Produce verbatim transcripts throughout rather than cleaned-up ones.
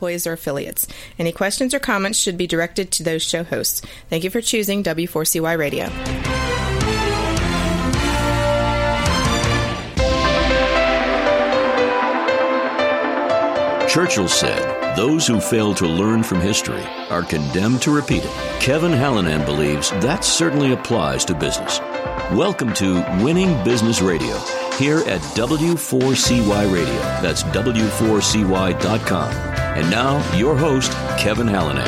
employees or affiliates. Any questions or comments should be directed to those show hosts. Thank you for choosing W four C Y Radio. Churchill said, "Those who fail to learn from history are condemned to repeat it." Kevin Hallinan believes that certainly applies to business. Welcome to Winning Business Radio, here at W four C Y Radio. That's W four C Y dot com. And now, your host, Kevin Hallinan.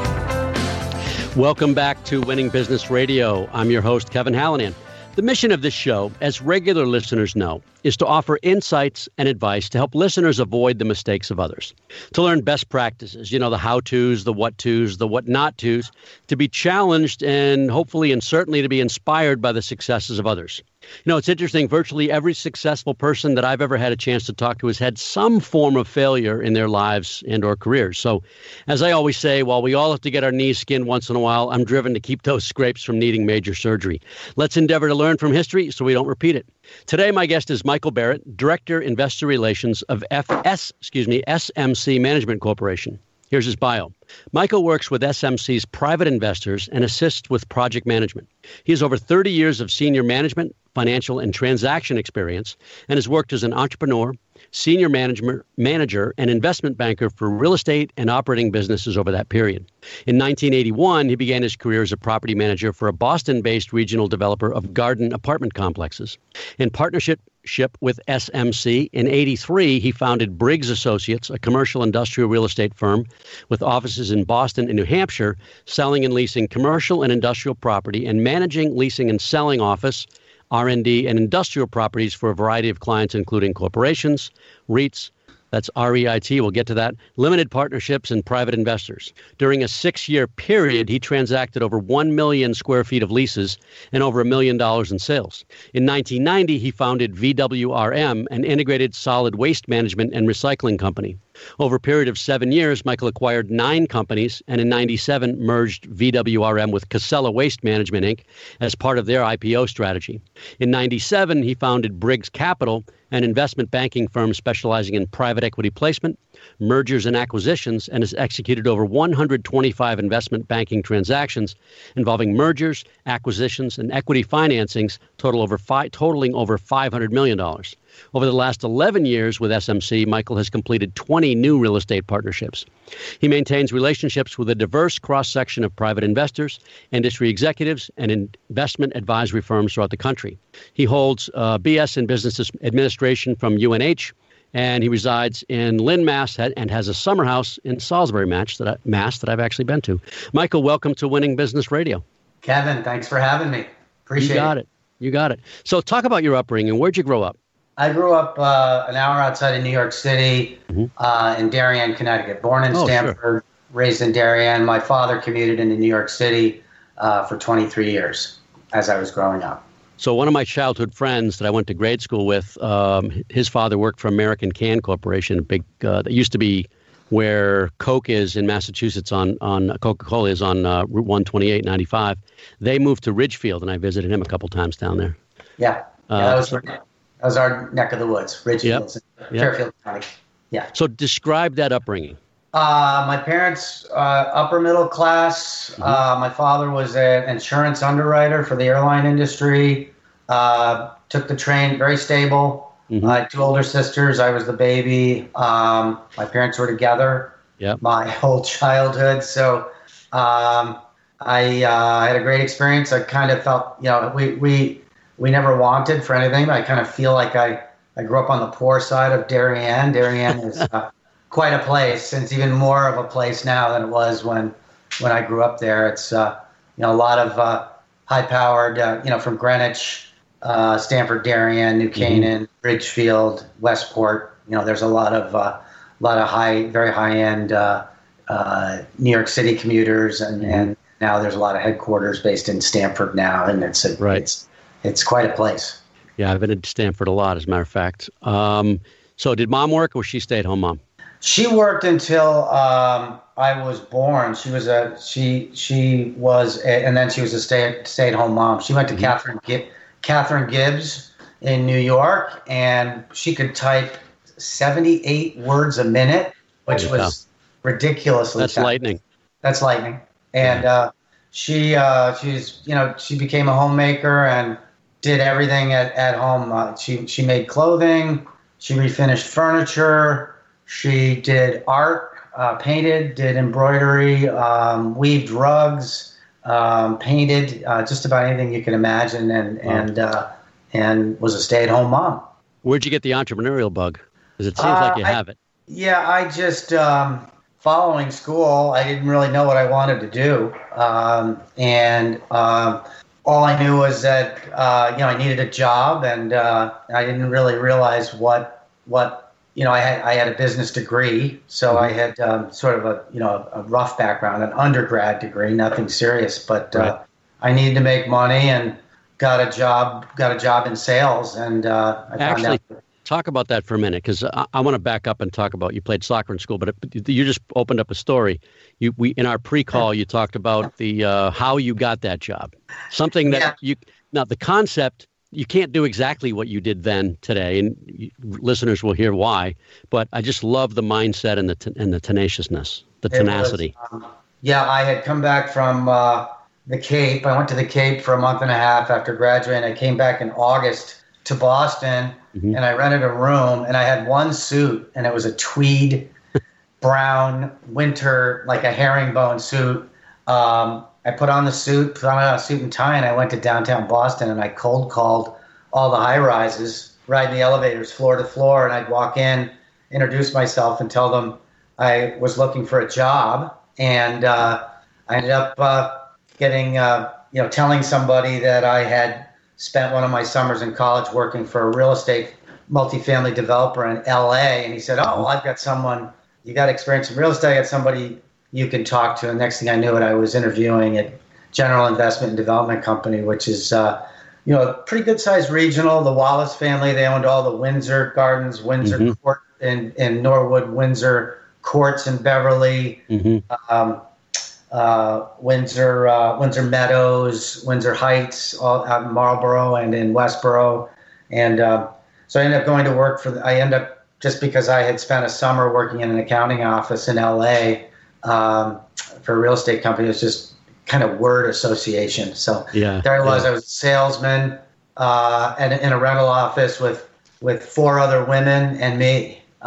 Welcome back to Winning Business Radio. I'm your host, Kevin Hallinan. The mission of this show, as regular listeners know, is to offer insights and advice to help listeners avoid the mistakes of others, to learn best practices, you know, the how-tos, the what-tos, the what-not-tos, to be challenged and hopefully and certainly to be inspired by the successes of others. You know, it's interesting. Virtually every successful person that I've ever had a chance to talk to has had some form of failure in their lives and or careers. So, as I always say, while we all have to get our knees skinned once in a while, I'm driven to keep those scrapes from needing major surgery. Let's endeavor to learn from history so we don't repeat it. Today, my guest is Michael Barrett, Director, Investor Relations of F S, excuse me, S M C Management Corporation. Here's his bio. Michael works with S M C's private investors and assists with project management. He has over thirty years of senior management, financial, and transaction experience, and has worked as an entrepreneur, senior management, manager, and investment banker for real estate and operating businesses over that period. In nineteen eighty-one, he began his career as a property manager for a Boston-based regional developer of garden apartment complexes. In partnership with S M C, in eighty-three, he founded Briggs Associates, a commercial industrial real estate firm with offices in Boston and New Hampshire, selling and leasing commercial and industrial property and managing, leasing, and selling office, R and D, and industrial properties for a variety of clients, including corporations, REITs, that's R E I T, we'll get to that, limited partnerships, and private investors. During a six-year period, he transacted over one million square feet of leases and over a million dollars in sales. In nineteen ninety, he founded V W R M, an integrated solid waste management and recycling company. Over a period of seven years, Michael acquired nine companies, and in ninety-seven merged V W R M with Casella Waste Management, Incorporated as part of their I P O strategy. In ninety-seven, he founded Briggs Capital, an investment banking firm specializing in private equity placement, mergers and acquisitions, and has executed over one hundred twenty-five investment banking transactions involving mergers, acquisitions, and equity financings total over five, totaling over five hundred million dollars. Over the last eleven years with S M C, Michael has completed twenty new real estate partnerships. He maintains relationships with a diverse cross-section of private investors, industry executives, and investment advisory firms throughout the country. He holds uh, B S in Business Administration from U N H, and he resides in Lynn, Mass, and has a summer house in Salisbury, Mass, that, I, Mass, that I've actually been to. Michael, welcome to Winning Business Radio. Kevin, thanks for having me. Appreciate it. You got it. You got it. So talk about your upbringing. Where'd you grow up? I grew up uh, an hour outside of New York City, mm-hmm. uh, in Darien, Connecticut. Born in oh, Stamford, sure. Raised in Darien. My father commuted into New York City uh, for twenty-three years as I was growing up. So one of my childhood friends that I went to grade school with, um, his father worked for American Can Corporation, a big uh, that used to be where Coke is in Massachusetts on on Coca-Cola is on uh, Route one twenty-eight ninety-five. They moved to Ridgefield, and I visited him a couple times down there. Yeah, yeah uh, that was. So, That was our neck of the woods, Ridgefield, yep. Fairfield County. Yeah. So describe that upbringing. Uh, my parents, uh, upper middle class. Mm-hmm. Uh, my father was an insurance underwriter for the airline industry. Uh, took the train, very stable. Mm-hmm. I had two older sisters. I was the baby. Um, my parents were together yep. my whole childhood. So um, I uh, had a great experience. I kind of felt, you know, we we. We never wanted for anything. I kind of feel like I, I grew up on the poor side of Darien. Darien is uh, quite a place, and it's even more of a place now than it was when when I grew up there. It's uh, you know a lot of uh, high-powered, uh, you know, from Greenwich, uh, Stamford, Darien, New Canaan, mm-hmm. Ridgefield, Westport. You know, there's a lot of uh, lot of high, very high-end uh, uh, New York City commuters, and, mm-hmm. and now there's a lot of headquarters based in Stamford now, and it's a, right. it's It's quite a place. Yeah, I've been at Stamford a lot, as a matter of fact. Um, so did mom work, or was she stay-at-home mom? She worked until um, I was born. She was a she she was a, and then she was a stay stay-at-home mom. She went to mm-hmm. Catherine Gibb, Catherine Gibbs in New York, and she could type seventy-eight words a minute, which was ridiculously That's talented. lightning. That's lightning. And uh, she, uh, she's, you know, she became a homemaker and did everything at, at home. Uh, she, she made clothing. She refinished furniture. She did art, uh, painted, did embroidery, um, weaved rugs, um, painted, uh, just about anything you can imagine, and Wow. and uh, and was a stay-at-home mom. Where'd you get the entrepreneurial bug? Because it seems Uh, like you I- have it. Yeah, I just, um, following school, I didn't really know what I wanted to do. Um, and um, all I knew was that, uh, you know, I needed a job, and uh, I didn't really realize what, what you know, I had, I had a business degree, so I had um, sort of a, you know, a rough background, an undergrad degree, nothing serious, but uh, Right. I needed to make money and got a job, got a job in sales, and uh, I found Actually, out. talk about that for a minute, because I, I want to back up and talk about, you played soccer in school, but it, you just opened up a story. You, we in our pre-call, you talked about the uh, how you got that job. Something that Yeah. you, now the concept, you can't do exactly what you did then today, and you, listeners will hear why, but I just love the mindset and the t- and the tenaciousness, the It was, tenacity. um, yeah, I had come back from uh, the Cape. I went to the Cape for a month and a half after graduating. I came back in August to Boston, Mhm. and I rented a room, and I had one suit, and it was a tweed brown winter, like a herringbone suit. Um, I put on the suit, put on a suit and tie, and I went to downtown Boston, and I cold called all the high rises, riding the elevators floor to floor, and I'd walk in, introduce myself, and tell them I was looking for a job, and uh, I ended up uh, getting, uh, you know, telling somebody that I had spent one of my summers in college working for a real estate multifamily developer in L A, and he said, "Oh, well, I've got someone. You got experience in real estate. I got somebody you can talk to." And next thing I knew it, I was interviewing at General Investment and Development Company, which is, uh, you know, a pretty good sized regional. The Wallace family, they owned all the Windsor Gardens, Windsor Mhm. Court in, in Norwood, Windsor Courts in Beverly, hmm um, uh, Windsor, uh, Windsor Meadows, Windsor Heights, all out in Marlborough and in Westboro. And uh, so I ended up going to work for, the, I ended up, just because I had spent a summer working in an accounting office in L A um, for a real estate company, it was just kind of word association. So Yeah, there I was. yeah. I was a salesman uh, and in a rental office with with four other women and me uh,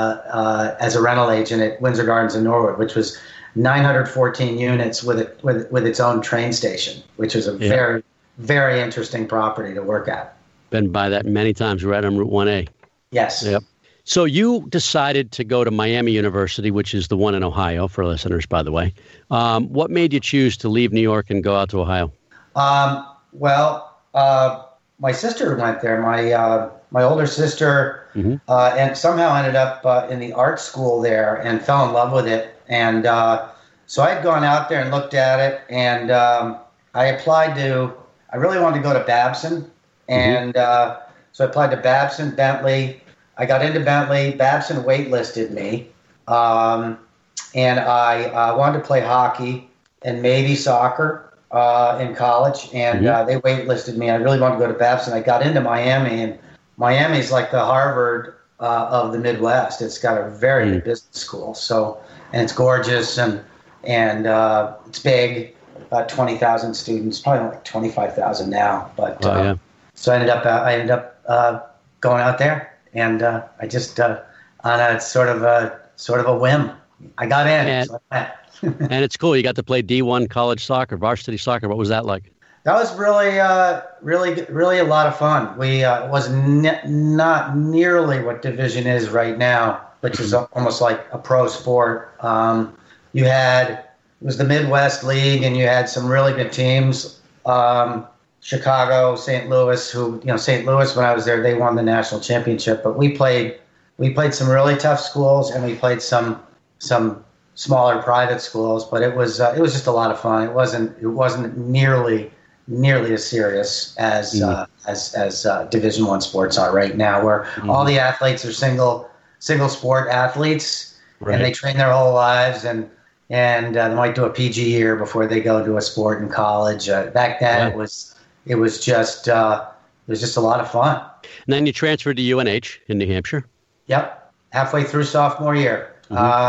uh, as a rental agent at Windsor Gardens in Norwood, which was nine hundred fourteen units with it with with its own train station, which was a Yeah. very very interesting property to work at. Been by that many times, right on Route one A. Yes. Yep. So you decided to go to Miami University, which is the one in Ohio, for listeners, by the way. Um, what made you choose to leave New York and go out to Ohio? Um, well, uh, my sister went there. My uh, my older sister, Mhm. uh, and somehow ended up uh, in the art school there and fell in love with it. And uh, so I had gone out there and looked at it, and um, I applied to. I really wanted to go to Babson, and uh, so I applied to Babson, Bentley. I got into Bentley. Babson waitlisted me, um, and I uh, wanted to play hockey and maybe soccer uh, in college, and Mhm. uh, they waitlisted me. I really wanted to go to Babson. I got into Miami, and Miami's like the Harvard uh, of the Midwest. It's got a very Mm. good business school, so and it's gorgeous and and uh, it's big. About twenty thousand students, probably like twenty-five thousand now. But Oh, uh, yeah. so I ended up uh, I ended up uh, going out there, and uh, I just uh, on a sort of a sort of a whim, I got in. And- so I went. And it's cool. You got to play D one college soccer, varsity soccer. What was that like? That was really, uh, really, really a lot of fun. We uh, it was ne- not nearly what division is right now, which is almost like a pro sport. Um, you had it was the Midwest League, and you had some really good teams. Um, Chicago, Saint Louis, who you know Saint Louis when I was there, they won the national championship. But we played we played some really tough schools, and we played some some smaller private schools. But it was uh, it was just a lot of fun. It wasn't it wasn't nearly nearly as serious as Mhm. uh, as as uh, Division One sports are right now, where Mhm. all the athletes are single single sport athletes, Right. and they train their whole lives, and and uh, they might do a P G year before they go to a sport in college. Uh, back then, Right. it was it was just uh, it was just a lot of fun. And then you transferred to U N H in New Hampshire. Yep, halfway through sophomore year. Mhm. Uh,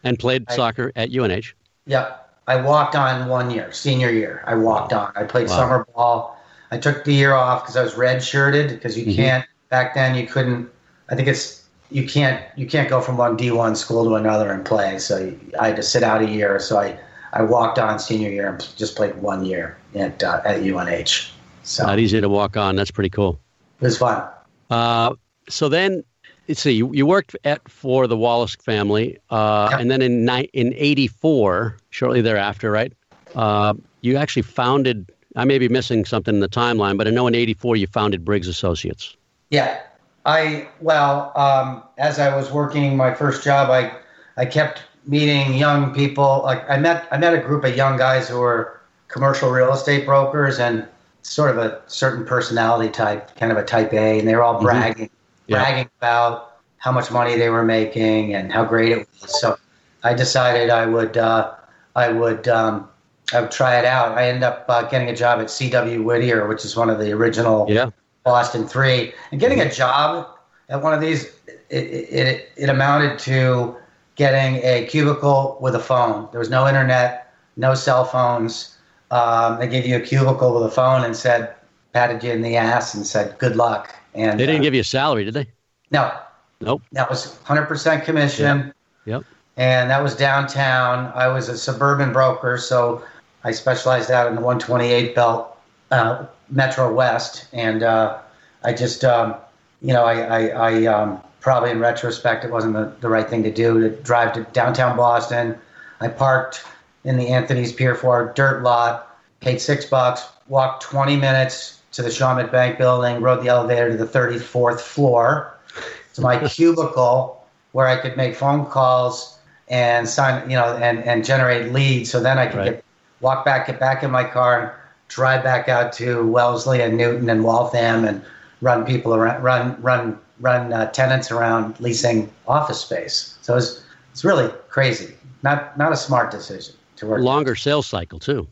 And played I, soccer at U N H. Yeah. I walked on one year, senior year. I walked on. I played wow. summer ball. I took the year off because I was red-shirted because you mm-hmm. can't, back then you couldn't, I think it's, you can't you can't go from one D one school to another and play. So I had to sit out a year. So I, I walked on senior year and just played one year at uh, at U N H. So not easy to walk on. That's pretty cool. It was fun. Uh, so then, let's see, you, you worked at for the Wallace family, uh, yep. and then in ni- in eighty-four, shortly thereafter, right? Uh, you actually founded. I may be missing something in the timeline, but I know in eighty-four you founded Briggs Associates. Yeah, I well, um, as I was working my first job, I I kept meeting young people. Like I met I met a group of young guys who were commercial real estate brokers and sort of a certain personality type, kind of a type A, and they were all bragging. Mm-hmm. Yeah. bragging about how much money they were making and how great it was. So I decided I would uh, I would um, I would try it out. I ended up uh, getting a job at C W Whittier, which is one of the original yeah. Boston Three. And getting a job at one of these, it, it it amounted to getting a cubicle with a phone. There was no internet, no cell phones. Um, they gave you a cubicle with a phone and said, patted you in the ass and said, good luck. And they didn't uh, give you a salary, did they? No. Nope. That was one hundred percent commission. Yep. yep. And that was downtown. I was a suburban broker, so I specialized out in the one twenty-eight belt, uh, Metro West. And uh, I just, um, you know, I, I, I um, probably in retrospect, it wasn't the, the right thing to do to drive to downtown Boston. I parked in the Anthony's Pier four dirt lot, paid six bucks, walked twenty minutes to the Shawmut Bank building, rode the elevator to the thirty-fourth floor to my cubicle where I could make phone calls and sign, you know, and, and generate leads. So then I could right. get, walk back, get back in my car and drive back out to Wellesley and Newton and Waltham and run people around, run, run, run uh, tenants around leasing office space. So it's it's really crazy. Not, not a smart decision to work. Longer with. Sales cycle too.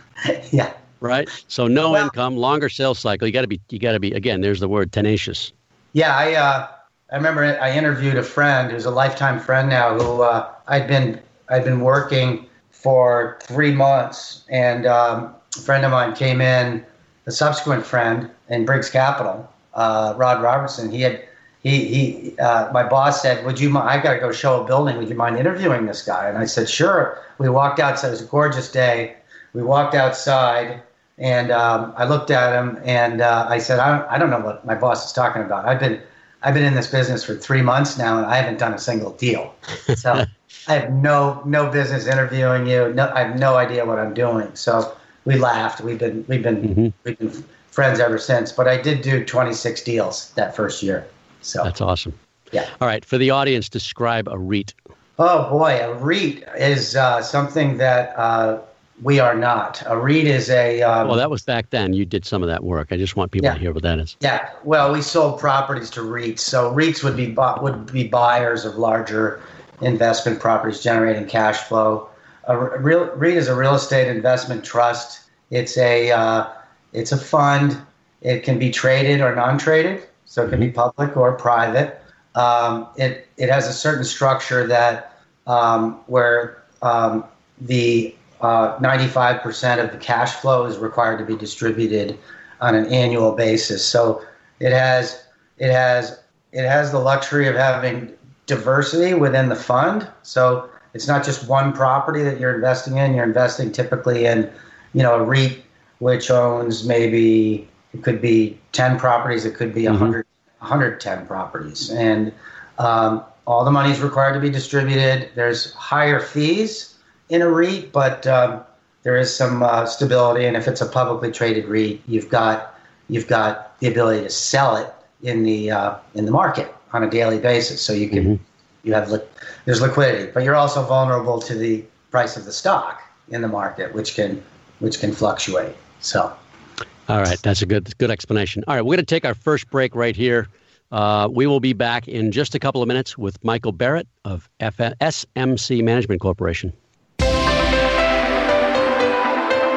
yeah. Right. So no well, income, longer sales cycle. You got to be, you got to be, again, there's the word tenacious. Yeah. I, uh, I remember I interviewed a friend who's a lifetime friend now who, uh, I'd been, I'd been working for three months and, um, a friend of mine came in, a subsequent friend in Briggs Capital, uh, Rod Robertson. He had, he, he, uh, my boss said, would you mind, I got to go show a building. Would you mind interviewing this guy? And I said, sure. We walked outside. It was a gorgeous day. We walked outside. And um, I looked at him and uh, I said, I don't, I don't know what my boss is talking about. I've been, I've been in this business for three months now, and I haven't done a single deal. So I have no, no business interviewing you. No, I have no idea what I'm doing. So we laughed. We've been, we've been, mm-hmm. we've been friends ever since. But I did do twenty-six deals that first year. So that's awesome. Yeah. All right. For the audience, describe a REIT. Oh boy, a REIT is uh, something that. Uh, We are not. A REIT is a... Um, well, that was back then. You did some of that work. I just want people yeah. to hear what that is. Yeah. Well, we sold properties to REITs. So REITs would be would be buyers of larger investment properties generating cash flow. A real REIT is a real estate investment trust. It's a uh, it's a fund. It can be traded or non-traded. So it can mm-hmm. be public or private. Um, it it has a certain structure that um, where um, the Uh, ninety-five percent of the cash flow is required to be distributed on an annual basis. So it has it has it has the luxury of having diversity within the fund. So it's not just one property that you're investing in. You're investing typically in, you know, a REIT which owns maybe it could be ten properties. It could be mm-hmm. one hundred, one hundred ten properties, and um, all the money is required to be distributed. There's higher fees in a REIT, but um, there is some uh, stability, and if it's a publicly traded REIT, you've got you've got the ability to sell it in the uh, in the market on a daily basis. So you can mm-hmm. you have li- there's liquidity, but you're also vulnerable to the price of the stock in the market, which can which can fluctuate. So, all right, that's a good good explanation. All right, we're going to take our first break right here. Uh, we will be back in just a couple of minutes with Michael Barrett of F- S M C Management Corporation.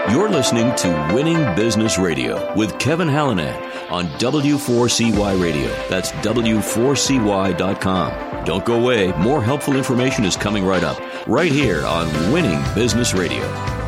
You're listening to Winning Business Radio with Kevin Hallinan on W four C Y Radio. That's W four C Y dot com. Don't go away. More helpful information is coming right up, right here on Winning Business Radio.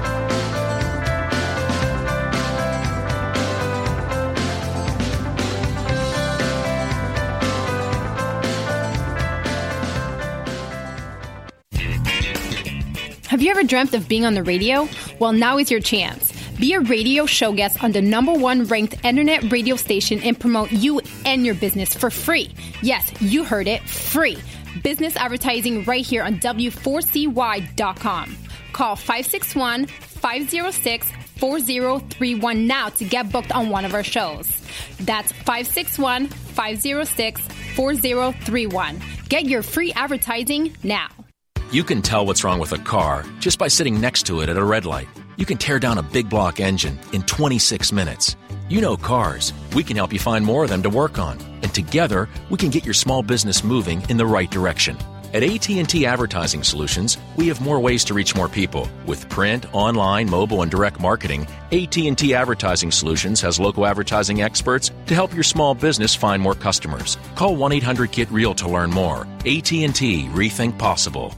Have you ever dreamt of being on the radio? Well, now is your chance. Be a radio show guest on the number one ranked internet radio station and promote you and your business for free. Yes, you heard it, free. Business advertising right here on W four C Y dot com. Call five six one, five zero six, four zero three one now to get booked on one of our shows. That's five six one, five zero six, four zero three one. Get your free advertising now. You can tell what's wrong with a car just by sitting next to it at a red light. You can tear down a big block engine in twenty-six minutes. You know cars. We can help you find more of them to work on. And together, we can get your small business moving in the right direction. At A T and T Advertising Solutions, we have more ways to reach more people. With print, online, mobile, and direct marketing, A T and T Advertising Solutions has local advertising experts to help your small business find more customers. Call one eight hundred get real to learn more. A T and T, rethink possible.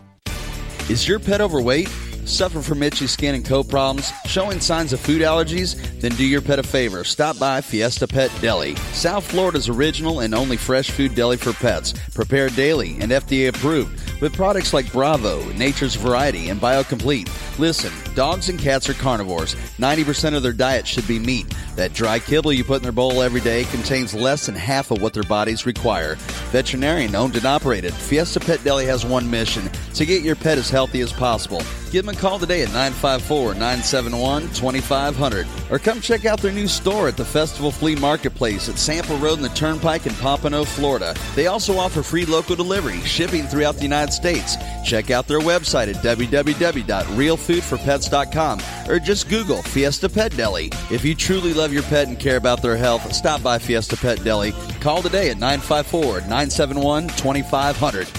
Is your pet overweight? Suffer from itchy skin and coat problems? Showing signs of food allergies? Then do your pet a favor. Stop by Fiesta Pet Deli, South Florida's original and only fresh food deli for pets. Prepared daily and F D A approved with products like Bravo, Nature's Variety, and BioComplete. Listen, dogs and cats are carnivores. ninety percent of their diet should be meat. That dry kibble you put in their bowl every day contains less than half of what their bodies require. Veterinarian owned and operated, Fiesta Pet Deli has one mission: to get your pet as healthy as possible. Give them a call today at nine five four, nine seven one, two five zero zero or come check out their new store at the Festival Flea Marketplace at Sample Road and the Turnpike in Pompano, Florida. They also offer free local delivery, shipping throughout the United States. Check out their website at w w w dot real food for pets dot com or just Google Fiesta Pet Deli. If you truly love your pet and care about their health, stop by Fiesta Pet Deli. Call today at nine five four, nine seven one, two five zero zero.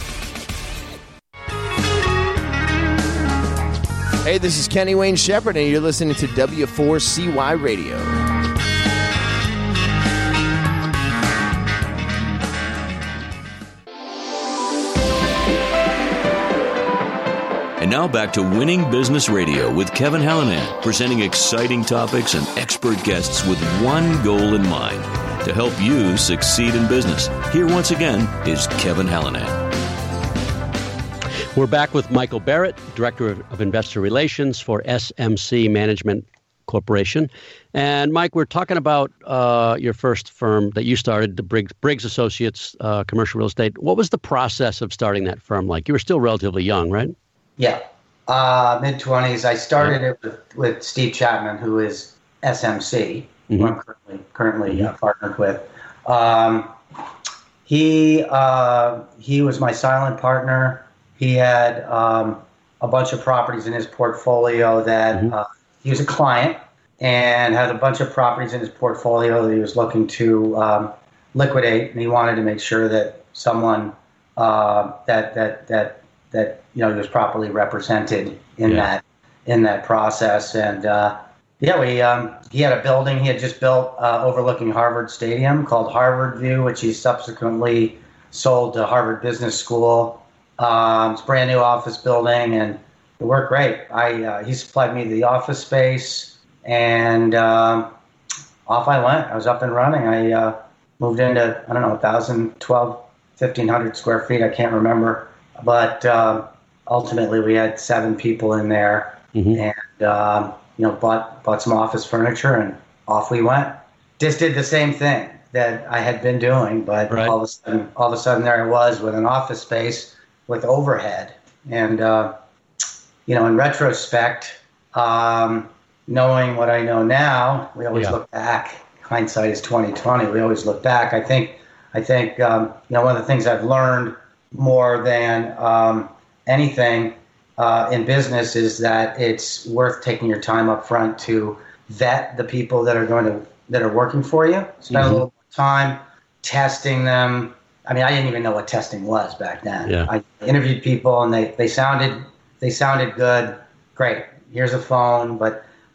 Hey, this is Kenny Wayne Shepherd, and you're listening to W four C Y Radio. And now back to Winning Business Radio with Kevin Hallinan, presenting exciting topics and expert guests with one goal in mind: to help you succeed in business. Here once again is Kevin Hallinan. We're back with Michael Barrett, Director of Investor Relations for S M C Management Corporation. And Mike, we're talking about uh, your first firm that you started, the Briggs, Briggs Associates uh, Commercial Real Estate. What was the process of starting that firm like? You were still relatively young, right? Yeah, uh, mid-twenties. I started yeah. it with, with Steve Chapman, who is S M C, mm-hmm. who I'm currently, currently mm-hmm. uh, partnered with. Um, he uh, he was my silent partner. He had um, a bunch of properties in his portfolio that mm-hmm. uh, he was a client and had a bunch of properties in his portfolio that he was looking to um, liquidate, and he wanted to make sure that someone uh, that that that that you know he was properly represented in yeah. that in that process. And uh, yeah, we um, he had a building he had just built uh, overlooking Harvard Stadium called Harvard View, which he subsequently sold to Harvard Business School. Um, it's a brand new office building, and it worked great. I uh, he supplied me the office space, and um, off I went. I was up and running. I uh, moved into, I don't know, one thousand, twelve, fifteen hundred square feet. I can't remember. But uh, ultimately, we had seven people in there, mm-hmm. and um, you know, bought bought some office furniture, and off we went. Just did the same thing that I had been doing, but right. all of a sudden, all of a sudden, there I was with an office space with overhead. And, uh, you know, in retrospect, um, knowing what I know now, we always yeah. look back. Hindsight is twenty twenty. We always look back. I think, I think, um, you know, one of the things I've learned more than um, anything uh, in business is that it's worth taking your time up front to vet the people that are going to, that are working for you. Spend mm-hmm. a little more time testing them. I mean, I didn't even know what testing was back then. Yeah. I interviewed people, and they, they sounded they sounded good. Great. Here's a phone, but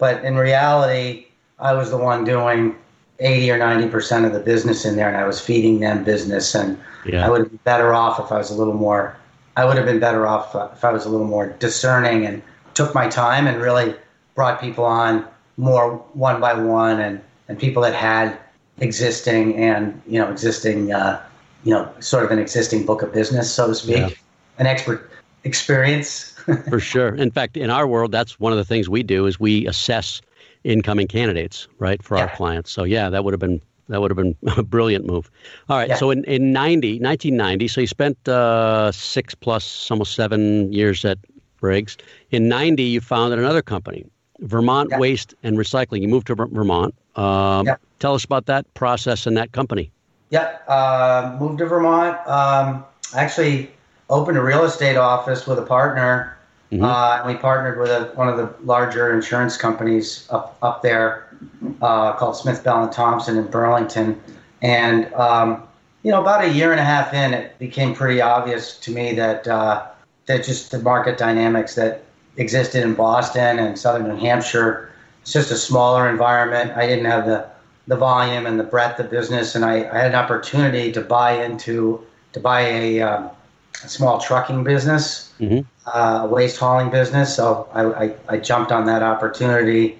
but in reality, I was the one doing eighty or ninety percent of the business in there, and I was feeding them business. And yeah. I would have been better off if I was a little more, I would have been better off if I was a little more discerning and took my time and really brought people on more one by one, and, and people that had existing and, you know, existing, uh, you know, sort of an existing book of business, so to speak, yeah. an expert experience. For sure. In fact, in our world, that's one of the things we do is we assess incoming candidates, right, for yeah. our clients. So yeah, that would have been that would have been a brilliant move. All right. Yeah. So in, in ninety, nineteen ninety, so you spent uh, six plus almost seven years at Briggs. In ninety, you founded another company, Vermont yeah. Waste and Recycling. You moved to Vermont. Um, yeah. Tell us about that process and that company. Yeah. Uh, moved to Vermont. Um, actually opened a real estate office with a partner. Mm-hmm. Uh, we partnered with a, one of the larger insurance companies up up there uh, called Smith, Bell and Thompson in Burlington. And, um, you know, about a year and a half in, it became pretty obvious to me that uh, that just the market dynamics that existed in Boston and Southern New Hampshire, it's just a smaller environment. I didn't have the, the volume and the breadth of business, and I, I had an opportunity to buy into, to buy a, um, a small trucking business. Mm-hmm. Uh, waste hauling business, so I, I, I jumped on that opportunity,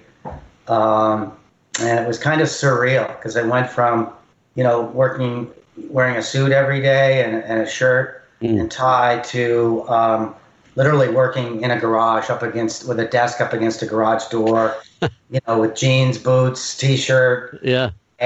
um, and it was kind of surreal because I went from, you know, working, wearing a suit every day and, and a shirt mm. and tie to um, literally working in a garage up against, with a desk up against a garage door, you know, with jeans, boots, t-shirt. Yeah.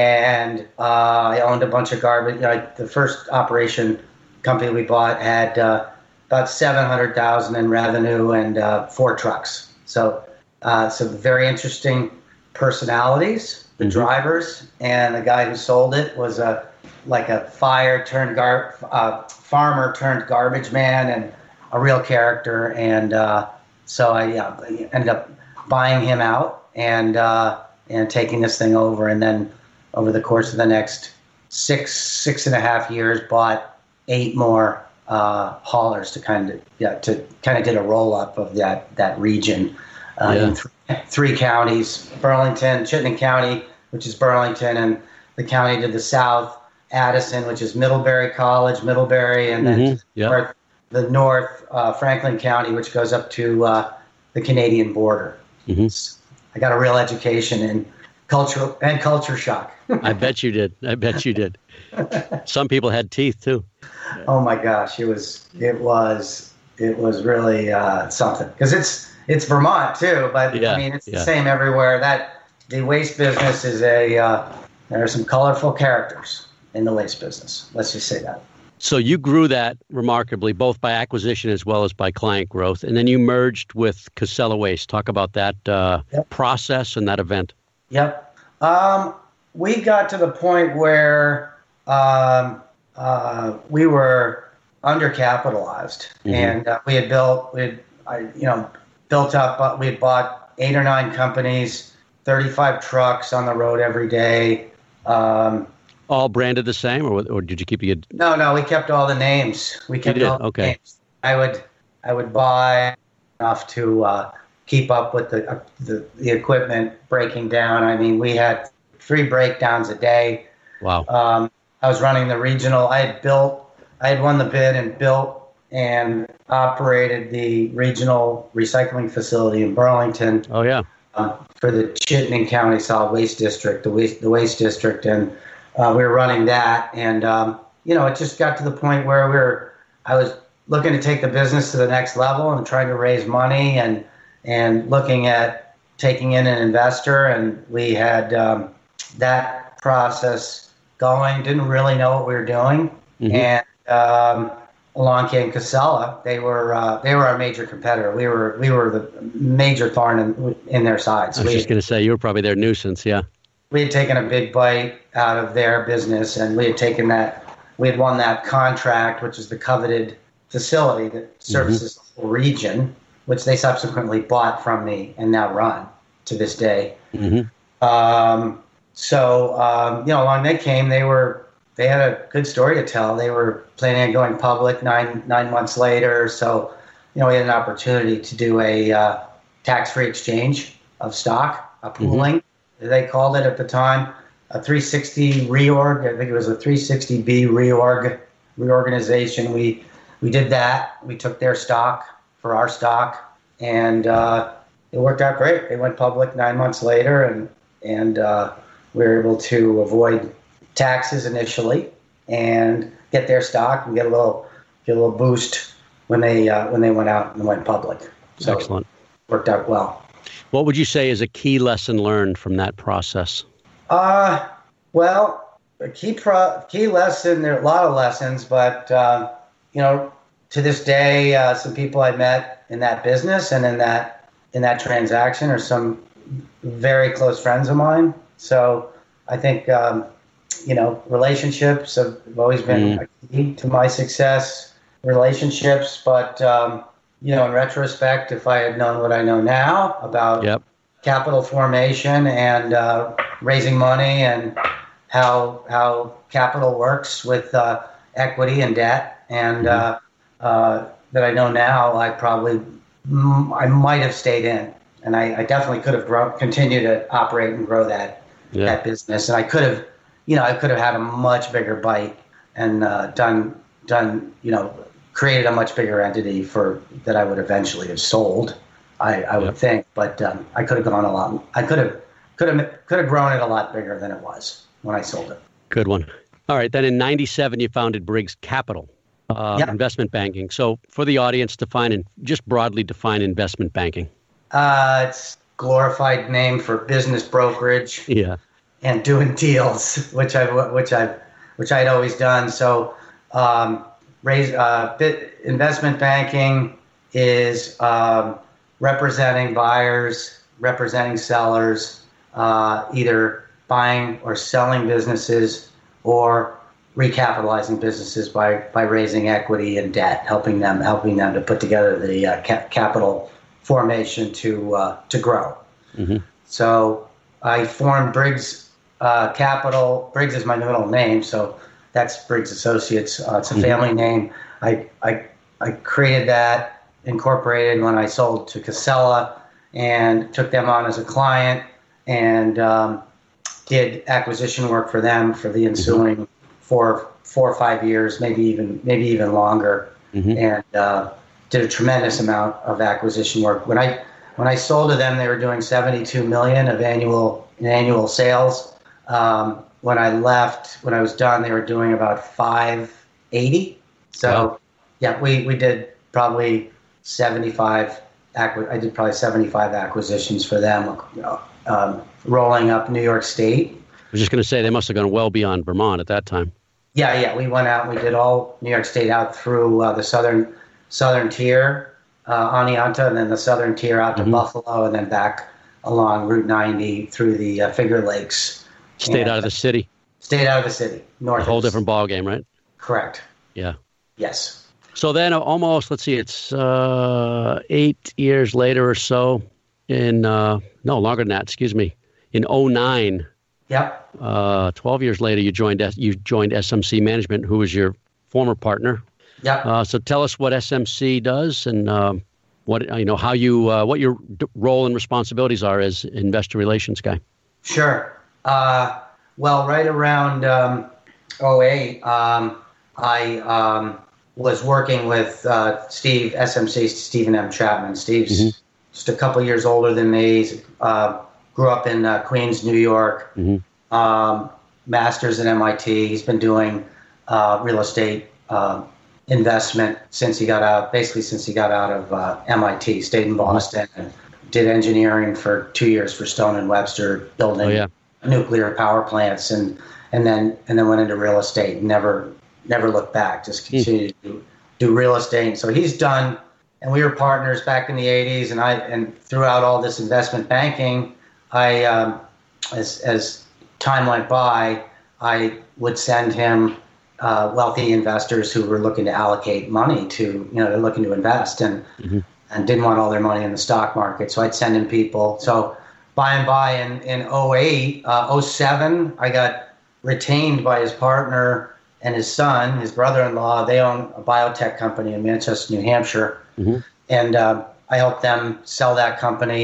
And uh, I owned a bunch of garbage. You know, the first operation company we bought had uh, about seven hundred thousand dollars in revenue and uh, four trucks. So, uh, so very interesting personalities, the mm-hmm. drivers, and the guy who sold it was a like a fire turned gar- uh, farmer turned garbage man and a real character. And uh, so I yeah, ended up buying him out and uh, and taking this thing over. And then over the course of the next six six and a half years, bought eight more uh, haulers to kind of yeah to kind of did a roll up of that that region uh, yeah. in th- three counties: Burlington, Chittenden County, which is Burlington, and the county to the south, Addison, which is Middlebury College, Middlebury, and then mm-hmm. yeah. north, the north uh, Franklin County, which goes up to uh, the Canadian border. Mm-hmm. I got a real education in culture and culture shock. I bet you did. I bet you did. Some people had teeth too. Oh my gosh, it was it was it was really uh, something because it's it's Vermont too, but yeah, I mean it's yeah. the same everywhere. That the waste business is a uh, there are some colorful characters in the waste business. Let's just say that. So you grew that remarkably, both by acquisition as well as by client growth, and then you merged with Casella Waste. Talk about that uh, yep. process and that event. Yep. Um, we got to the point where um, uh, we were undercapitalized, mm-hmm. and uh, we had built, we had, I, you know, built up. Uh, we had bought eight or nine companies, thirty-five trucks on the road every day. Um, all branded the same, or or did you keep your? No, no, we kept all the names. We kept you did? all the okay. names. I would, I would buy enough to. Uh, keep up with the, uh, the the equipment breaking down. I mean, we had three breakdowns a day. Wow. Um, I was running the regional. I had built, I had won the bid and built and operated the regional recycling facility in Burlington. Oh, yeah. Uh, for the Chittenden County Solid Waste District, the waste, the waste district. And uh, we were running that. And, um, you know, it just got to the point where we were, I was looking to take the business to the next level and trying to raise money and, and looking at taking in an investor, and we had um, that process going. Didn't really know what we were doing, mm-hmm. and um, along came Casella. They were uh, they were our major competitor. We were we were the major thorn in, in their sides. I was we, just going to say you were probably their nuisance. Yeah, we had taken a big bite out of their business, and we had taken that. We had won that contract, which is the coveted facility that services mm-hmm. the whole region, which they subsequently bought from me and now run to this day. Mm-hmm. Um, so, um, you know, along they came, they were, they had a good story to tell. They were planning on going public nine, nine months later. So, you know, we had an opportunity to do a uh, tax-free exchange of stock, a pooling, mm-hmm. they called it at the time, a three sixty reorg. I think it was a three sixty B reorg, reorganization. We we did that. We took their stock for our stock, and uh, it worked out great. They went public nine months later, and and uh, we were able to avoid taxes initially and get their stock and get a little get a little boost when they uh, when they went out and went public. So excellent. It worked out well. What would you say is a key lesson learned from that process? Uh, well, a key pro- key lesson, there are a lot of lessons, but, uh, you know, to this day, uh, some people I met in that business and in that in that transaction are some very close friends of mine. So I think, um, you know, relationships have always been mm. a key to my success, relationships, but, um, you know, in retrospect, if I had known what I know now about yep. capital formation and uh, raising money and how how capital works with uh, equity and debt, and uh, uh, that I know now, I probably I might have stayed in, and I, I definitely could have grown, continued to operate and grow that yeah. that business, and I could have, you know, I could have had a much bigger bite and uh, done done you know. created a much bigger entity for that I would eventually have sold, I, I would yep. think, but um, I could have gone a lot. I could have could have could have grown it a lot bigger than it was when I sold it. Good one. All right, then in ninety-seven you founded Briggs Capital, uh, yep. investment banking. So for the audience, define and just broadly define investment banking. Uh, it's glorified name for business brokerage. Yeah, and doing deals, which I which I which I'd always done. So. Um, Raise, uh, bit, investment banking is um, representing buyers, representing sellers, uh, either buying or selling businesses or recapitalizing businesses by, by raising equity and debt, helping them helping them to put together the uh, ca- capital formation to uh, to grow. Mm-hmm. So I formed Briggs uh, Capital. Briggs is my middle name, so. That's Briggs Associates. Uh, it's a family mm-hmm. name. I, I I created that, incorporated when I sold to Casella, and took them on as a client, and um, did acquisition work for them for the ensuing mm-hmm. four four or five years, maybe even maybe even longer, mm-hmm. and uh, did a tremendous amount of acquisition work. When I when I sold to them, they were doing seventy-two million of annual in annual sales. Um, When I left, when I was done, they were doing about five eighty. So, wow. yeah, we, we did probably seventy-five. Acqu- I did probably seventy-five acquisitions for them, you know, um, rolling up New York State. I was just going to say they must have gone well beyond Vermont at that time. Yeah, yeah, we went out. We did all New York State out through uh, the southern southern tier, uh, Oneonta, and then the southern tier out to mm-hmm. Buffalo, and then back along Route ninety through the uh, Finger Lakes. Stayed and, out of the city. Stayed out of the city. North. A whole different ball game, right? Correct. Yeah. Yes. So then almost, let's see, it's uh, eight years later or so in, uh, no, longer than that, excuse me, in oh nine. Yep. Uh, twelve years later, you joined you joined S M C Management, who was your former partner. Yep. Uh, so tell us what S M C does and um, what, you know, how you, uh, what your role and responsibilities are as investor relations guy. Sure. Uh, well, right around um, oh eight, um, I um, was working with uh, Steve, S M C, Stephen M. Chapman. Steve's mm-hmm. just a couple years older than me. He's, uh, grew up in uh, Queens, New York, mm-hmm. um, master's at M I T. He's been doing uh, real estate uh, investment since he got out, basically since he got out of uh, M I T, stayed in Boston, and did engineering for two years for Stone and Webster, building oh, yeah. nuclear power plants, and and then and then went into real estate. Never never looked back. Just continued mm. to do, do real estate. So he's done, and we were partners back in the eighties. And I and throughout all this investment banking, I um, as as time went by, I would send him uh, wealthy investors who were looking to allocate money to, you know, they're looking to invest and mm-hmm. and didn't want all their money in the stock market. So I'd send him people. So by and by in, in oh eight, uh, oh seven, I got retained by his partner and his son, his brother-in-law. They own a biotech company in Manchester, New Hampshire. Mm-hmm. And uh, I helped them sell that company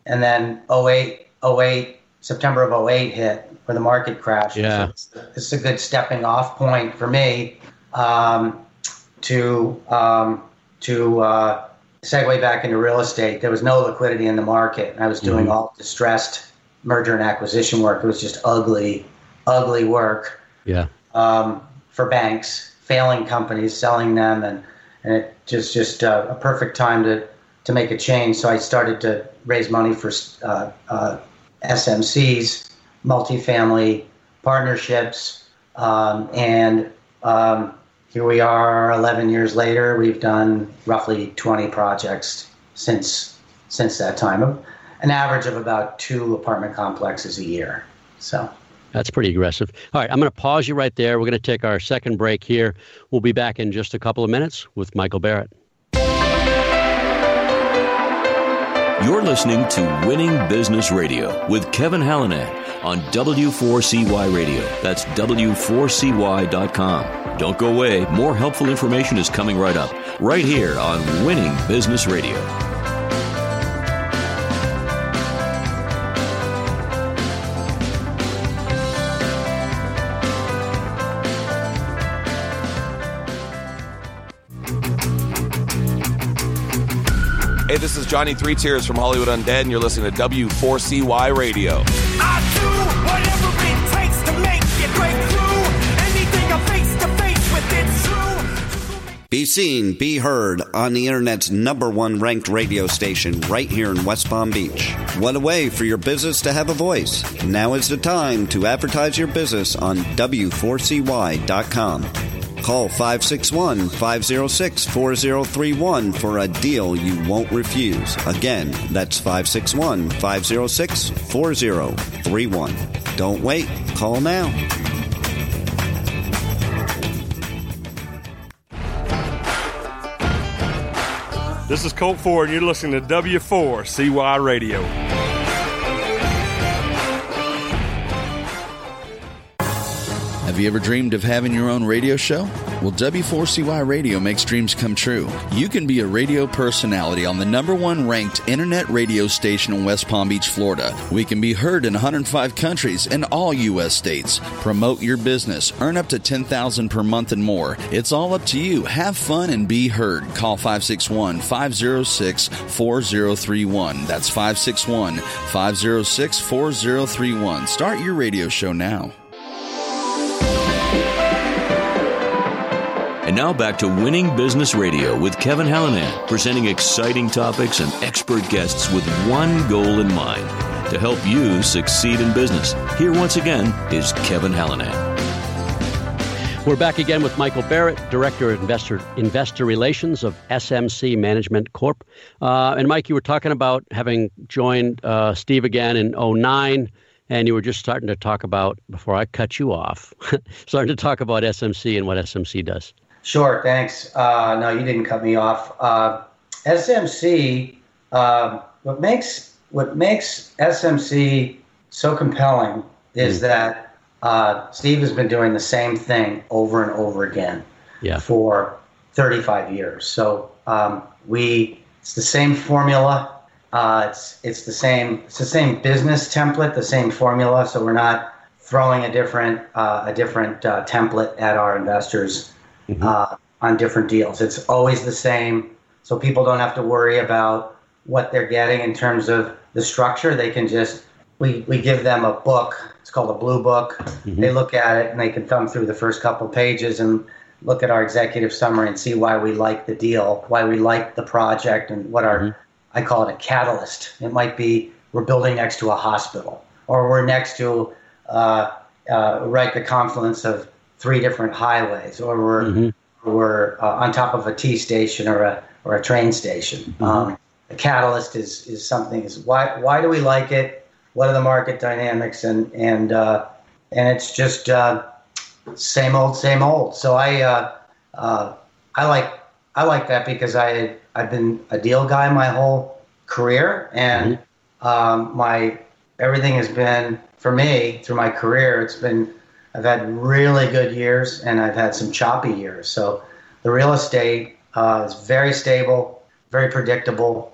and then oh eight, oh eight, September of oh eight hit, where the market crashed. Yeah. So it's, it's a good stepping off point for me um, to um, to uh, segue back into real estate. There was no liquidity in the market. I was doing mm-hmm. all distressed merger and acquisition work. It was just ugly, ugly work. Yeah. Um, for banks, failing companies, selling them, and, and it just just uh, a perfect time to, to make a change. So I started to raise money for uh, uh, S M Cs, multifamily partnerships, um, and um, here we are eleven years later. We've done roughly twenty projects since since that time, an average of about two apartment complexes a year. So that's pretty aggressive. All right, I'm going to pause you right there. We're going to take our second break here. We'll be back in just a couple of minutes with Michael Barrett. You're listening to Winning Business Radio with Kevin Hallinan on W four C Y Radio. That's W four C Y dot com. Don't go away. More helpful information is coming right up, right here on Winning Business Radio. Hey, this is Johnny Three Tears from Hollywood Undead, and you're listening to W four C Y Radio. I do whatever it takes to make it break through. Anything I face to face with, it's true. Be seen, be heard on the internet's number one ranked radio station right here in West Palm Beach. What a way for your business to have a voice. Now is the time to advertise your business on W four C Y dot com. Call five six one, five oh six, four oh three one for a deal you won't refuse. Again, that's five six one, five oh six, four oh three one. Don't wait. Call now. This is Colt Ford, and you're listening to W four C Y Radio. Have you ever dreamed of having your own radio show? Well, W four C Y Radio makes dreams come true. You can be a radio personality on the number one ranked internet radio station in West Palm Beach, Florida. We can be heard in one hundred five countries and all U S states. Promote your business. Earn up to ten thousand dollars per month and more. It's all up to you. Have fun and be heard. Call five six one, five oh six, four oh three one. That's five six one, five oh six, four oh three one. Start your radio show now. And now back to Winning Business Radio with Kevin Hallinan, presenting exciting topics and expert guests with one goal in mind, to help you succeed in business. Here once again is Kevin Hallinan. We're back again with Michael Barrett, Director of Investor Investor Relations of S M C Management Corp. Uh, and Mike, you were talking about having joined uh, Steve again in oh nine, and you were just starting to talk about, before I cut you off, starting to talk about S M C and what S M C does. Sure, thanks. Uh, no, you didn't cut me off. Uh, S M C, uh, what makes what makes S M C so compelling is mm. that uh, Steve has been doing the same thing over and over again yeah. for thirty-five years. So um, we it's the same formula. Uh, it's it's the same it's the same business template, the same formula. So we're not throwing a different uh, a different uh, template at our investors. Mm-hmm. Uh, on different deals. It's always the same, so people don't have to worry about what they're getting in terms of the structure. They can just, we, we give them a book. It's called a blue book. Mm-hmm. They look at it and they can thumb through the first couple pages and look at our executive summary and see why we like the deal, why we like the project, and what our, mm-hmm. I call it a catalyst. It might be we're building next to a hospital, or we're next to uh, uh, right the confluence of three different highways, or we're mm-hmm. we're uh, on top of a T station or a or a train station. Mm-hmm. Um, the catalyst is is something. Is why why do we like it? What are the market dynamics? And and uh, and it's just uh, same old, same old. So I uh, uh, I like I like that because I I've been a deal guy my whole career, and mm-hmm. um, my everything has been, for me, through my career, it's been. I've had really good years, and I've had some choppy years. So the real estate uh, is very stable, very predictable,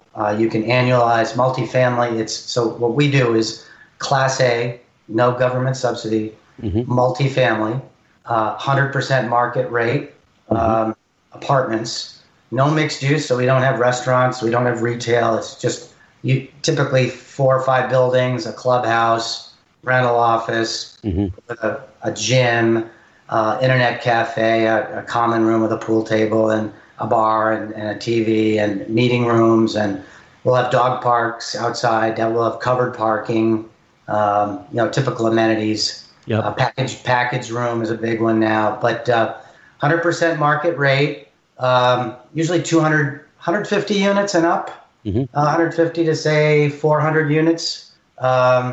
Uh, you can annualize multifamily. It's so what we do is Class A, no government subsidy, mm-hmm. multifamily, uh, one hundred percent market rate, mm-hmm. um, apartments, no mixed use. So we don't have restaurants, we don't have retail. It's just you typically four or five buildings, a clubhouse, rental office, mm-hmm. with a, a gym, uh, internet cafe, a, a common room with a pool table, and a bar and, and a T V and meeting rooms, and we'll have dog parks outside. We'll have covered parking, um, you know, typical amenities. Yep. Uh, package package room is a big one now, but uh, one hundred percent market rate, um, usually two hundred, one hundred fifty units and up, mm-hmm. uh, one hundred fifty to say four hundred units, um,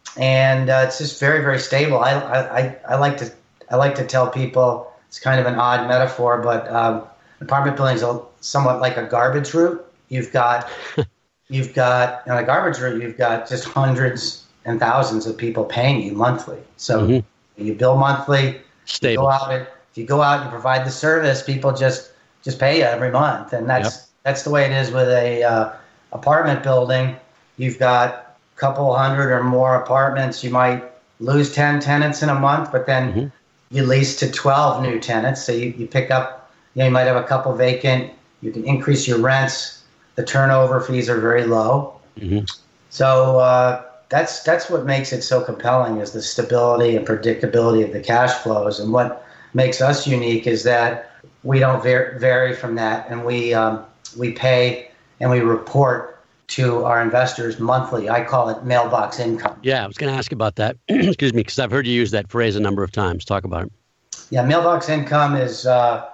and uh, it's just very very stable. I, I I like to I like to tell people, it's kind of an odd metaphor, but um, apartment buildings are somewhat like a garbage route. You've got, you've got on a garbage route, you've got just hundreds and thousands of people paying you monthly. So mm-hmm. you bill monthly. Stable. You go out and, if you go out and provide the service, people just just pay you every month, and that's yep. that's the way it is with a uh, apartment building. You've got a couple hundred or more apartments. You might lose ten tenants in a month, but then mm-hmm. you lease to twelve new tenants. So you, you pick up. You know, you might have a couple vacant. You can increase your rents. The turnover fees are very low. Mm-hmm. So uh, that's that's what makes it so compelling, is the stability and predictability of the cash flows. And what makes us unique is that we don't var- vary from that, and we um, we pay and we report to our investors monthly. I call it mailbox income. Yeah, I was going to ask about that. Excuse me, because I've heard you use that phrase a number of times. Talk about it. Yeah, mailbox income is. Uh,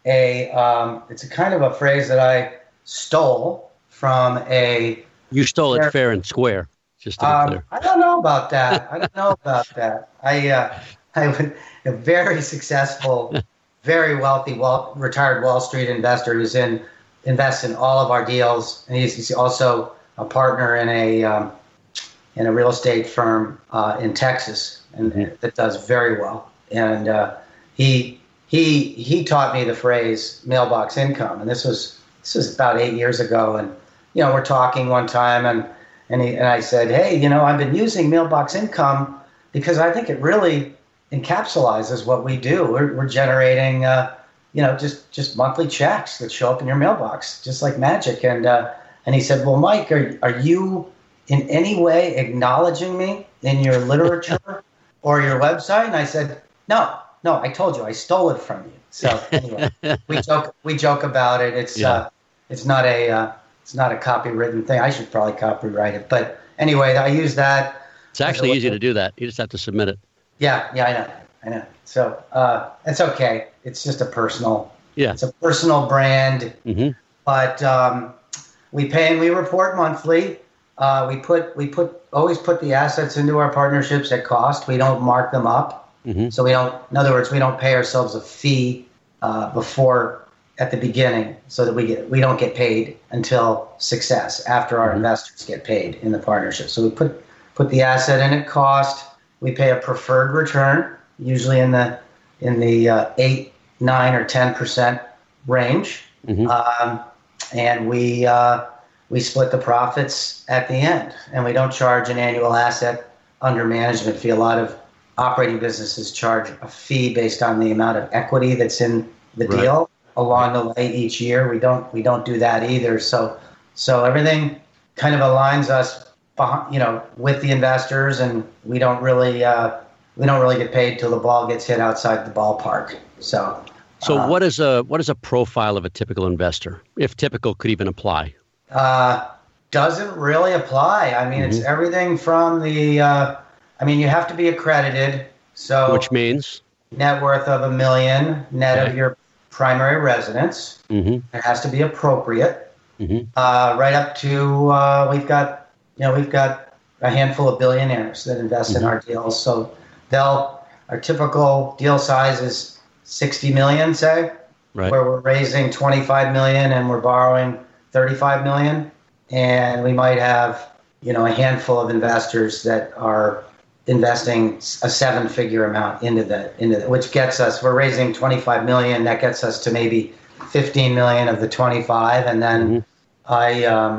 A um, it's a kind of a phrase that I stole from a. You stole it fair and square, just to be um, clear. I don't know about that. I don't know about that. I uh, I was a very successful, very wealthy, well, retired Wall Street investor who's in invests in all of our deals, and he's, he's also a partner in a um, in a real estate firm uh, in Texas, and mm-hmm. that does very well. And uh, he. He he taught me the phrase mailbox income, and this was this was about eight years ago. And you know, we're talking one time, and and he, and I said, hey, you know, I've been using mailbox income because I think it really encapsulates what we do. We're we're generating, uh, you know, just just monthly checks that show up in your mailbox, just like magic. And uh, and he said, well, Mike, are are you in any way acknowledging me in your literature or your website? And I said, no. No, I told you I stole it from you. So anyway, we joke we joke about it. It's yeah. uh, it's not a uh, it's not a copywritten thing. I should probably copyright it. But anyway, I use that. It's actually easy to do that. You just have to submit it. Yeah, yeah, I know, I know. So uh, it's okay. It's just a personal. Yeah. It's a personal brand. Mm-hmm. But um, we pay and we report monthly. Uh, we put we put always put the assets into our partnerships at cost. We don't mark them up. Mm-hmm. So we don't, in other words, we don't pay ourselves a fee uh, before at the beginning, so that we get we don't get paid until success after our mm-hmm. investors get paid in the partnership. So we put put the asset in at cost. We pay a preferred return, usually in the in the uh, eight, nine, or ten percent range, mm-hmm. um, and we uh, we split the profits at the end. And we don't charge an annual asset under management fee. A lot of operating businesses charge a fee based on the amount of equity that's in the right. deal along the way each year. We don't we don't do that either. So so everything kind of aligns us, behind, you know, with the investors, and we don't really uh, we don't really get paid till the ball gets hit outside the ballpark. So so uh, what is a what is a profile of a typical investor, if typical could even apply? Uh, doesn't really apply. I mean, mm-hmm. it's everything from the. Uh, I mean, you have to be accredited. So which means net worth of a million net okay. of your primary residence. Mm-hmm. It has to be appropriate. Mm-hmm. Uh, right up to uh, we've got you know we've got a handful of billionaires that invest mm-hmm. in our deals. So they'll our typical deal size is sixty million, say, right. where we're raising twenty-five million and we're borrowing thirty-five million, and we might have you know a handful of investors that are investing a seven-figure amount into the into the, which gets us. We're raising twenty-five million. That gets us to maybe fifteen million of the twenty-five, and then mm-hmm. I um,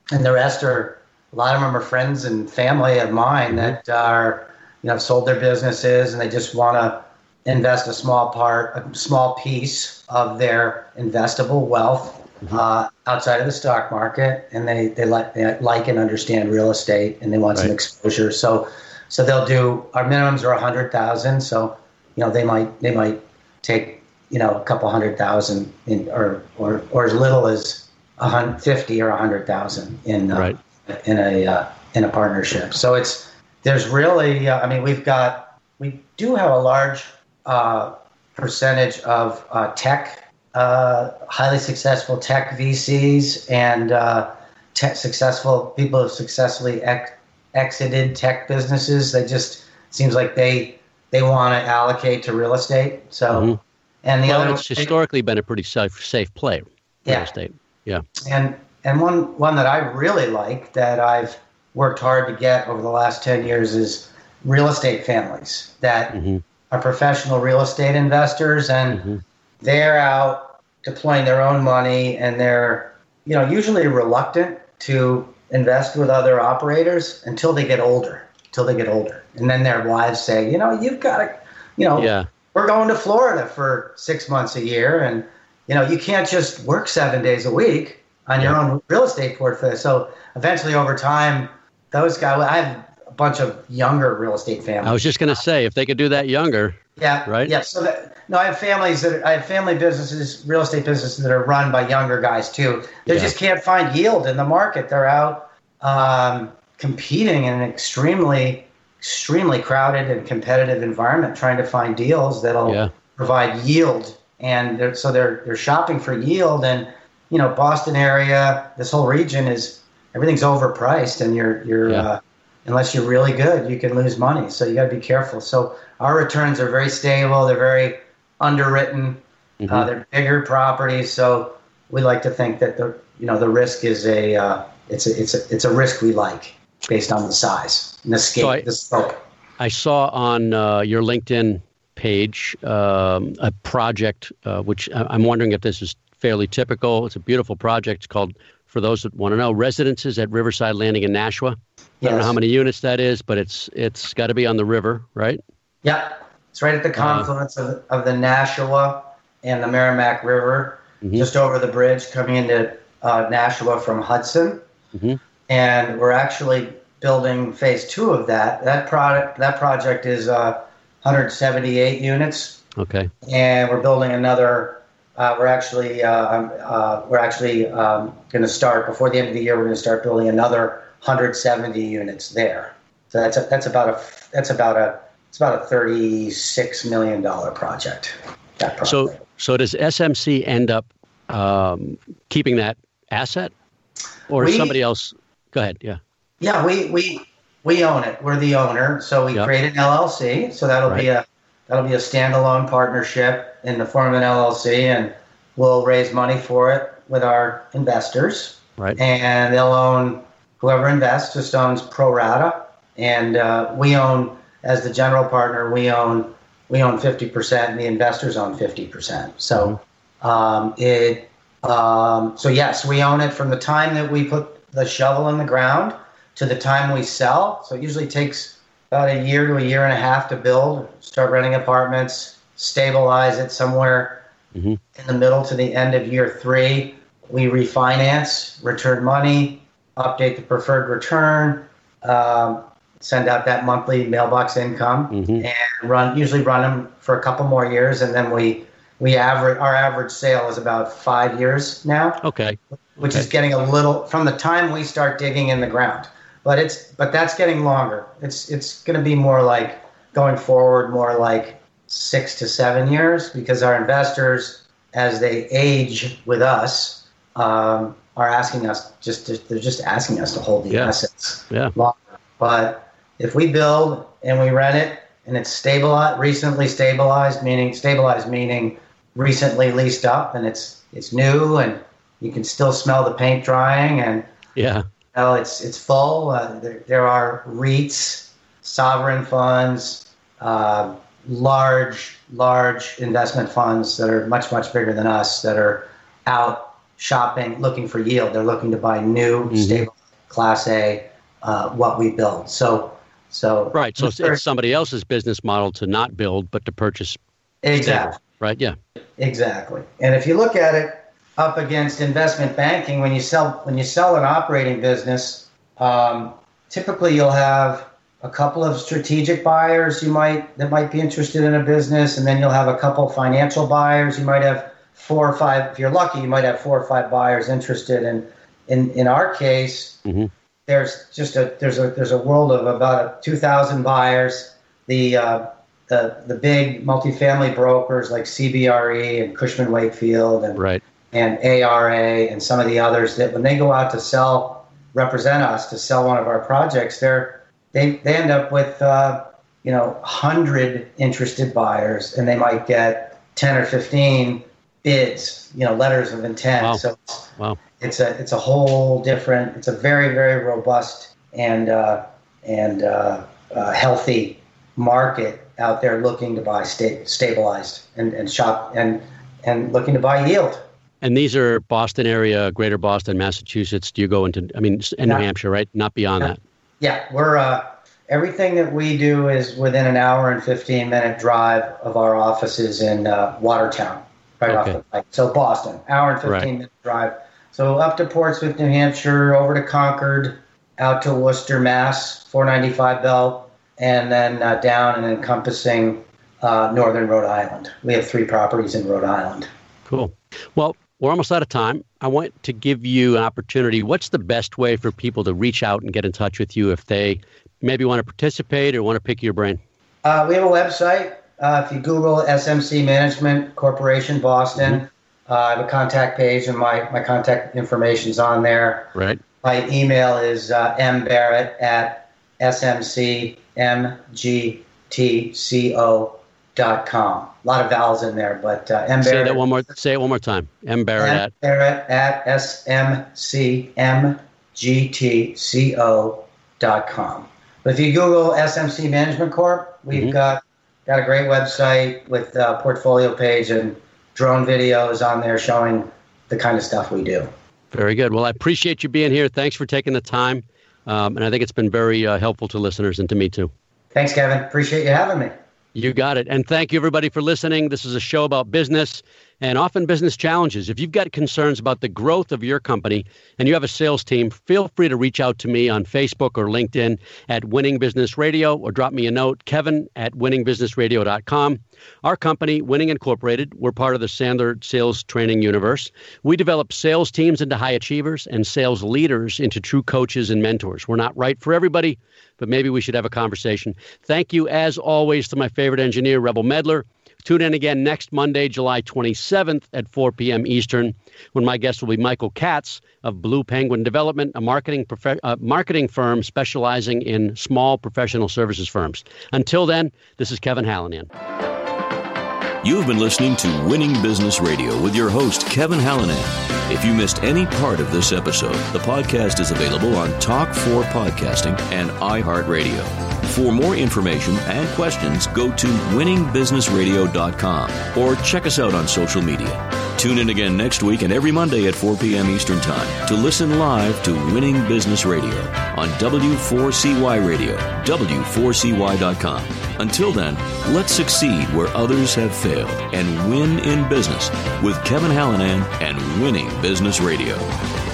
and the rest are, a lot of them are friends and family of mine that are, you know, have sold their businesses and they just want to invest a small part, a small piece of their investable wealth mm-hmm. uh, outside of the stock market, and they they like they like and understand real estate, and they want right. some exposure. So, so they'll do, our minimums are a hundred thousand. So, you know, they might they might take, you know, a couple hundred thousand in, or or or as little as a hundred fifty or a hundred thousand in uh, right. in a uh, in a partnership. So it's there's really, uh, I mean, we've got we do have a large uh, percentage of uh, tech. Uh, highly successful tech V Cs and uh, tech successful people who have successfully ex- exited tech businesses. They just seems like they they want to allocate to real estate. So, mm-hmm. and the well, other it's historically been a pretty safe safe play. Real yeah. estate, yeah. And and one one that I really like that I've worked hard to get over the last ten years is real estate families that mm-hmm. are professional real estate investors, and mm-hmm. they're out deploying their own money, and they're, you know, usually reluctant to invest with other operators until they get older, until they get older. And then their wives say, you know, you've got to, you know, yeah. we're going to Florida for six months a year. And, you know, you can't just work seven days a week on your yeah. own real estate portfolio. So eventually over time, those guys, I have a bunch of younger real estate families. I was just going to say, if they could do that younger. Yeah. Right. Yeah. So that, no, I have families that are, I have family businesses, real estate businesses that are run by younger guys too. They yeah. just can't find yield in the market. They're out um, competing in an extremely, extremely crowded and competitive environment, trying to find deals that'll yeah. provide yield. And they're, so they're they're shopping for yield. And you know, Boston area, this whole region is everything's overpriced, and you're you're yeah. uh, unless you're really good, you can lose money. So you got to be careful. So our returns are very stable. They're very underwritten. Mm-hmm. Uh, they're bigger properties. So we like to think that the you know the risk is a uh, it's a it's a it's a risk we like based on the size and the scale, so I, the scope. I saw on uh, your LinkedIn page um, a project uh, which I'm wondering if this is fairly typical. It's a beautiful project. It's called, for those that want to know, Residences at Riverside Landing in Nashua. Yes. I don't know how many units that is, but it's it's got to be on the river, right? Yeah, it's right at the confluence uh, of, of the Nashua and the Merrimack River, mm-hmm. just over the bridge coming into uh, Nashua from Hudson. Mm-hmm. And we're actually building phase two of that. That product, that project is uh, one hundred seventy-eight units. Okay. And we're building another. Uh, we're actually uh, uh, we're actually um, going to start before the end of the year. We're going to start building another one hundred seventy units there. So that's a, that's about a that's about a it's about a thirty-six million dollars project. That project. So so does S M C end up um, keeping that asset, or we, somebody else? Go ahead. Yeah. Yeah, we we we own it. We're the owner. So we yep. create an L L C. So that'll right. be a that'll be a standalone partnership in the form of an L L C, and we'll raise money for it with our investors. Right. And they'll own, whoever invests just owns pro rata, and uh, we own, as the general partner, we own we own fifty percent, and the investors own fifty percent. So mm-hmm. um, it um, so yes, we own it from the time that we put the shovel in the ground to the time we sell. So it usually takes about a year to a year and a half to build, start renting apartments, stabilize it somewhere mm-hmm. in the middle to the end of year three. We refinance, return money, update the preferred return, um, send out that monthly mailbox income, mm-hmm. and run usually run them for a couple more years, and then we we average our average sale is about five years now. Okay. Which okay. is getting a little from the time we start digging in the ground, but it's but that's getting longer. It's it's going to be more like going forward, more like six to seven years, because our investors, as they age with us, um, are asking us just to, they're just asking us to hold the yeah. assets yeah. longer. But if we build and we rent it and it's stabilized, recently stabilized, meaning stabilized meaning recently leased up, and it's it's new and you can still smell the paint drying, and yeah, you know, it's it's full. Uh, there, there are REITs, sovereign funds, uh, large large investment funds that are much much bigger than us that are out shopping, looking for yield. They're looking to buy new, mm-hmm. stabilized Class A, uh, what we build. So, so right. So it's, it's somebody else's business model to not build, but to purchase. Exactly. Stable, right. Yeah. Exactly. And if you look at it up against investment banking, when you sell when you sell an operating business, um, typically you'll have a couple of strategic buyers you might that might be interested in a business, and then you'll have a couple financial buyers. You might have four or five. If you're lucky, you might have four or five buyers interested. And in in our case, mm-hmm. there's just a there's a there's a world of about two thousand buyers. The uh, the the big multifamily brokers like C B R E and Cushman Wakefield and right. and A R A and some of the others, that when they go out to sell, represent us to sell one of our projects, they're They they end up with, uh, you know, one hundred interested buyers, and they might get ten or fifteen bids, you know, letters of intent. Wow. So it's, wow. it's a it's a whole different, it's a very, very robust and uh, and uh, uh, healthy market out there looking to buy sta- stabilized and, and shop and and looking to buy yield. And these are Boston area, Greater Boston, Massachusetts. Do you go into, I mean, in New Hampshire, right? Not beyond Yeah. that. Yeah, we're uh, everything that we do is within an hour and fifteen minute drive of our offices in uh, Watertown, right Okay. off the pike. So Boston, hour and fifteen Right. minute drive. So up to Portsmouth, New Hampshire, over to Concord, out to Worcester, Mass, four ninety-five belt, and then uh, down and encompassing uh, northern Rhode Island. We have three properties in Rhode Island. Cool. Well, we're almost out of time. I want to give you an opportunity. What's the best way for people to reach out and get in touch with you if they maybe want to participate or want to pick your brain? Uh, we have a website. Uh, if you Google S M C Management Corporation Boston, mm-hmm. uh, I have a contact page, and my, my contact information's on there. Right. My email is uh, mbarrett at s m c m g t co dot com. A lot of vowels in there, but uh, M. Say Barrett, that one more. Say it one more time. M. Barrett M. at Barrett at s m c m g t co dot com. But if you Google S M C Management Corp, we've mm-hmm. got got a great website with a portfolio page and drone videos on there showing the kind of stuff we do. Very good. Well, I appreciate you being here. Thanks for taking the time, um, and I think it's been very uh, helpful to listeners and to me too. Thanks, Kevin. Appreciate you having me. You got it. And thank you, everybody, for listening. This is a show about business and often business challenges. If you've got concerns about the growth of your company and you have a sales team, feel free to reach out to me on Facebook or LinkedIn at Winning Business Radio, or drop me a note, Kevin at winning business radio dot com. Our company, Winning Incorporated, we're part of the Sandler Sales Training Universe. We develop sales teams into high achievers and sales leaders into true coaches and mentors. We're not right for everybody, but maybe we should have a conversation. Thank you, as always, to my favorite engineer, Rebel Medler. Tune in again next Monday, July twenty-seventh at four p.m. Eastern, when my guest will be Michael Katz of Blue Penguin Development, a marketing prof- uh, marketing firm specializing in small professional services firms. Until then, this is Kevin Hallinan. You've been listening to Winning Business Radio with your host, Kevin Hallinan. If you missed any part of this episode, the podcast is available on Talk four Podcasting and iHeartRadio. For more information and questions, go to winning business radio dot com or check us out on social media. Tune in again next week and every Monday at four p.m. Eastern Time to listen live to Winning Business Radio on W four C Y Radio, W four C Y dot com. Until then, let's succeed where others have failed and win in business with Kevin Hallinan and Winning Business Radio.